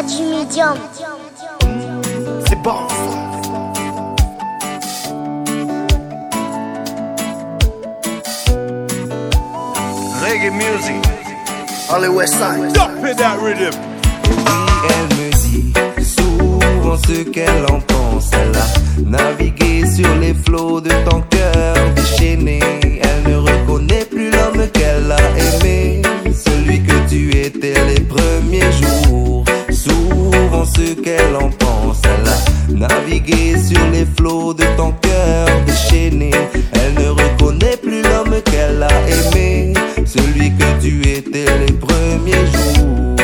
du médium. C'est bon. Reggae music. On the west side. Dump it that rhythm. Oui, elle me dit souvent ce qu'elle en pense. Elle a navigué sur les flots de ton cœur déchaîné. Elle ne reconnaît plus l'homme qu'elle a aimé, celui que tu étais les premiers jours. Souvent ce qu'elle en pense. Elle a navigué sur les flots de ton cœur déchaîné. Elle ne reconnaît plus l'homme qu'elle a aimé, celui que tu étais les premiers jours.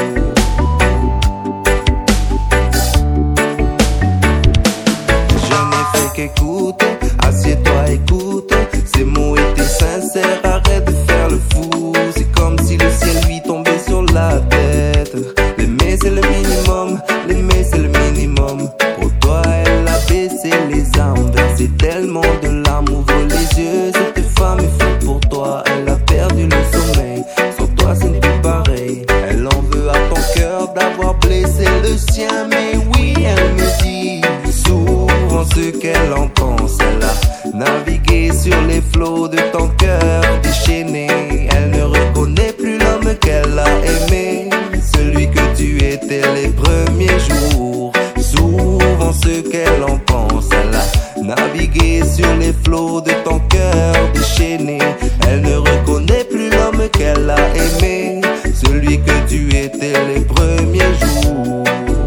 Je n'ai fait qu'écouter, assieds-toi, écoute. Ces mots étaient sincères, arrête de faire le fou. C'est comme si le ciel lui tombait sur la tête. L'aimer c'est le minimum, l'aimer c'est le minimum. Pour toi elle a baissé les armes, versé tellement de larmes. Ouvre les yeux, cette femme est faite pour toi. Elle a perdu le sommeil, sans toi c'est plus pareil. Elle en veut à ton cœur d'avoir blessé le sien. Mais oui, elle me dit souvent ce qu'elle en pense. Elle a navigué sur les flots de ton cœur déchaîné. Elle ne reconnaît plus l'homme qu'elle a aimé, celui que tu étais les premiers jours. Souvent ce qu'elle en pense. Elle a navigué sur les flots de ton cœur déchaîné. Elle ne reconnaît plus l'homme qu'elle a aimé, celui que tu étais les premiers jours.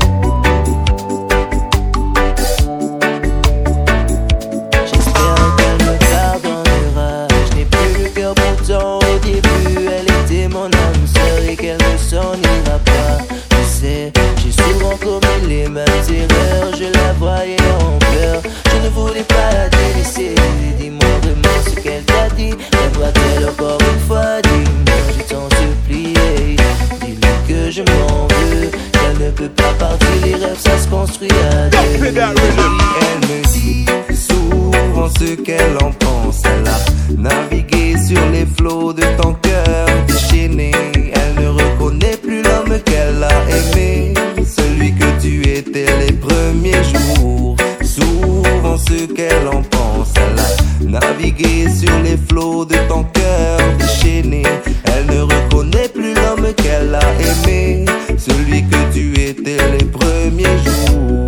J'espère qu'elle me pardonnera. Je n'ai plus le cœur pourtant. Au début elle était mon âme sœur et qu'elle ne s'en ira pas. Tu sais, j'ai souvent commis les mêmes erreurs. Je la voyais en pleurs. Je ne voulais pas la délaisser. Dis-moi vraiment ce qu'elle t'a dit. La doit-elle encore une fois? Dis-moi, je t'en supplie. Dis-lui que je m'en veux, qu'elle ne peut pas partir. Les rêves ça se construit à deux. Oui, elle me dit souvent ce qu'elle en pense. Elle a navigué sur les flots de ton cœur déchaîné. Elle ne reconnaît plus l'homme qu'elle a aimé, celui que tu étais les premiers jours. Souvent ce qu'elle en pense. Elle a navigué sur les flots de ton cœur déchaîné. Elle ne reconnaît plus l'homme qu'elle a aimé, celui que tu étais les premiers jours.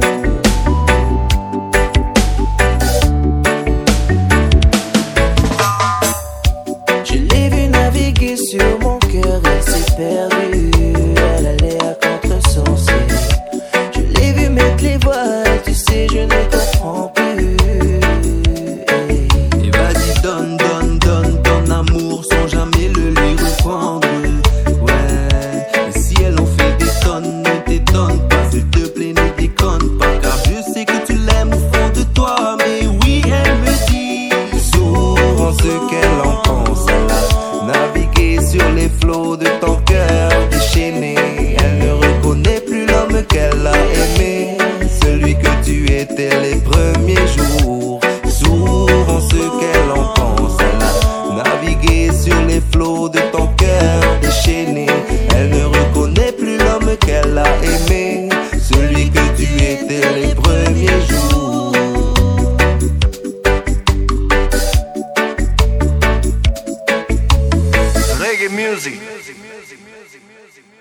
Je l'ai vu naviguer sur mon cœur, elle s'est perdue. Elle allait à contresens. Je l'ai vu mettre les voiles, tu sais, je ne comprends plus. Et vas-y, donne, donne, donne ton amour sans jamais le lui reprendre. Ouais, et si elle en fait des tonnes, ne t'étonne pas, s'il te plaît, ne déconne pas. Car je sais que tu l'aimes au fond de toi. Mais oui, elle me dit souvent ce qu'elle en pense. Elle a navigué sur les flots de ton cœur déchaîné. Elle ne reconnaît plus l'homme qu'elle a aimé, celui que tu étais les premiers jours. Souvent ce qu'elle en pense. Elle a navigué sur les flots de ton cœur déchaîné. Elle ne reconnaît plus l'homme qu'elle a aimé, celui que tu étais les premiers jours. Reggae music.